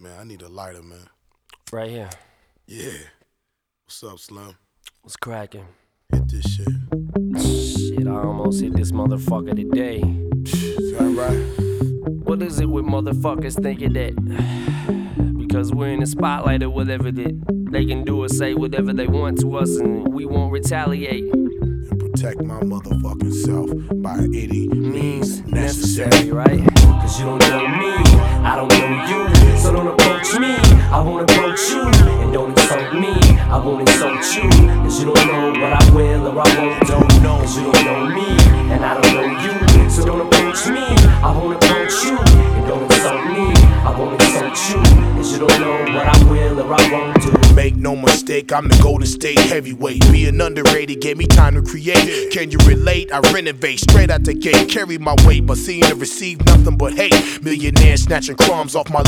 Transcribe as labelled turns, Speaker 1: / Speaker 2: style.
Speaker 1: Man, I need a lighter, man.
Speaker 2: Right here.
Speaker 1: Yeah. What's up, Slim?
Speaker 2: What's cracking?
Speaker 1: Hit this shit.
Speaker 2: Shit, I almost hit this motherfucker today.
Speaker 1: Is that right?
Speaker 2: What is it with motherfuckers thinking that because we're in the spotlight or whatever that they can do or say whatever they want to us and we won't retaliate?
Speaker 1: And protect my motherfucking self by any means necessary.
Speaker 2: Right? Cause you don't know me, I don't know you. So don't approach me, I won't approach you. And don't insult me, I won't insult you. Cause you don't know what I will or I won't do. Cause you don't know me, and I don't know you. So don't approach me, I won't approach you. And don't insult me, I won't insult you. Cause you don't know what I will or I won't do.
Speaker 1: Make no mistake, I'm the Golden State heavyweight. Being underrated gave me time to create. Can you relate? I renovate straight out the gate. Carry my weight, but seeing and receive nothing but hate. Millionaire snatching crumbs off my